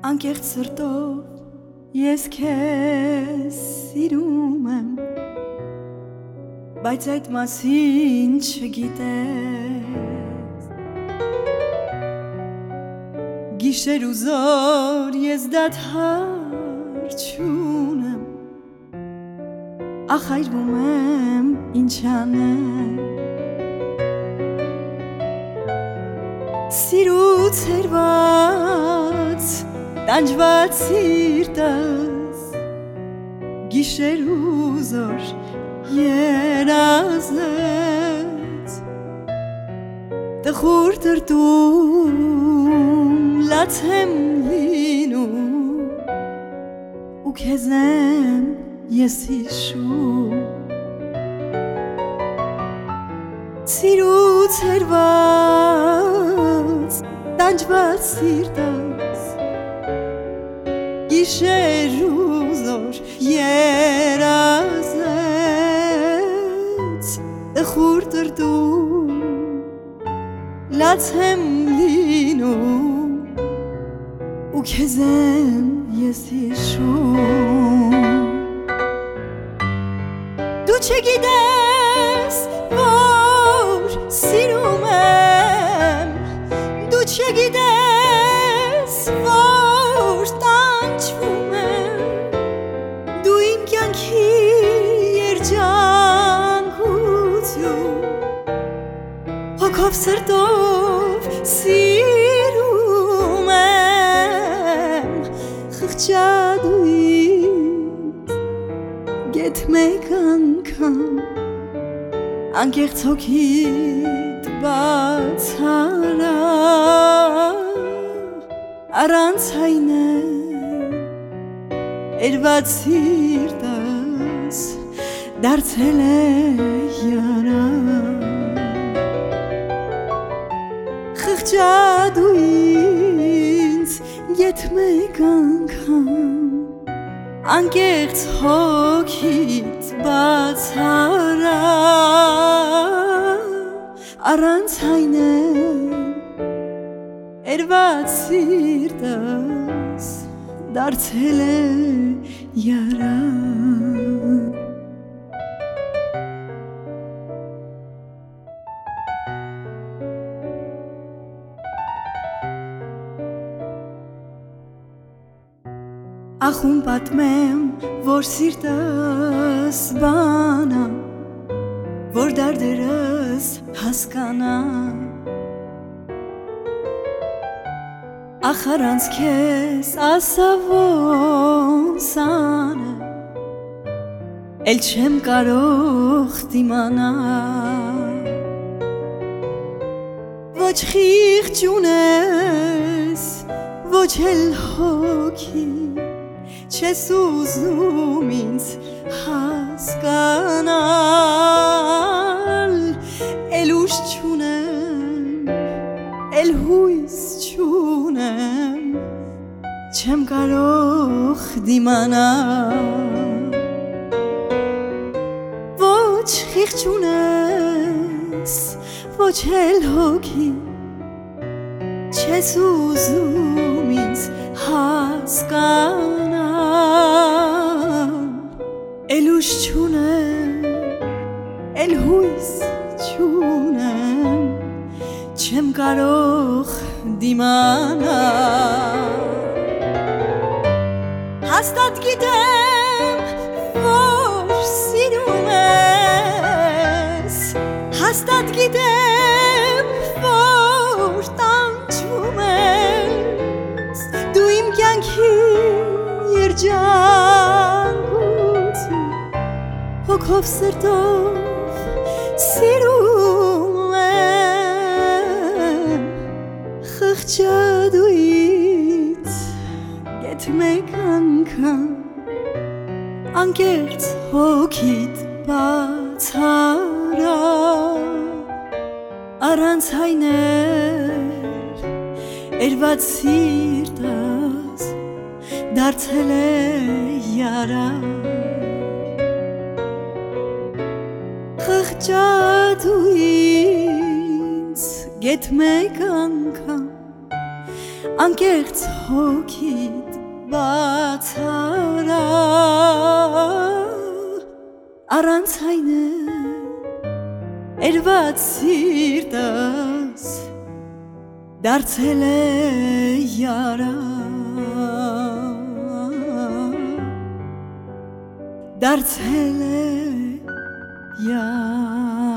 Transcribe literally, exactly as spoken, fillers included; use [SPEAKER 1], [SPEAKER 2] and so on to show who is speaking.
[SPEAKER 1] անկեղծ սրտով ես քեզ սիրում եմ, բայց այդ մասին չգիտես։ Գիշեր ու զոր ես դադար չունեմ, ախայրվում եմ ինչ անեմ։ Սիրուց հերված տանջված սիրտս գիշեր ու զոր երազեց, տխուր տրտում լաց եմ լինում ու քեզ եմ ես հիշում։ Սիրուց հերված տանջված սիրտս գիշեր ու զոր երազեց, տխուր տրտում լաց եմ լինում ու քեզ եմ ես հիշում։ Դու չգիտես որ սիրում եմ, դու չգիտես որ տանջվում եմ, դու իմ կյանքի երջանկություն, հոգով սրտով սիրում եմ, խղճադու ինձ գեթ մեկ անգամ, անկեղծ հոգիդ բացարա, առանց հայնել երված սիրտս դարձել է յարա։ Խղճադու ինձ գեթ մեկ անգամ, անկեղծ հոգիդ բացարա, առանց հայնել երված սիրտս դարձել է յարա։ Ախում պատմեմ, որ սիրտս բանա, որ դարդերս հասկանա, ախ առանց քեզ ասա ոնց անեմ, էլ չեմ կարող դիմանալ։ Ոչ խիղճ ունես, ոչ էլ հոգի, չես ուզում ինձ հասկանալ, էլ ուժ չունեմ, էլ հույս չունեմ, չեմ կարող դիմանալ։ Ոչ խիղճ ունես, ոչ էլ հոգի, չես ուզում ինձ հասկանալ, էլ ուժ չունեմ, էլ հույս չունեմ, չեմ կարող դիմանալ։ Հաստատ գիտեմ որ սիրում ես, հաստատ գիտեմ որ տանջվում ես, դու իմ կյանքի երջանկություն, հոգով սրտով սիրում եմ, խղճադուից գեթ մեկ անգամ, անկեղծ հոգիդ բացարա, առանց հայնել երված սիրտս դարձել է յարա։ Խղճադու ինձ գեթ մեկ անգամ, անկեղծ հոգիդ բացարա առանց այնը երված սիրտս դարձել է յարա դարձել է յարա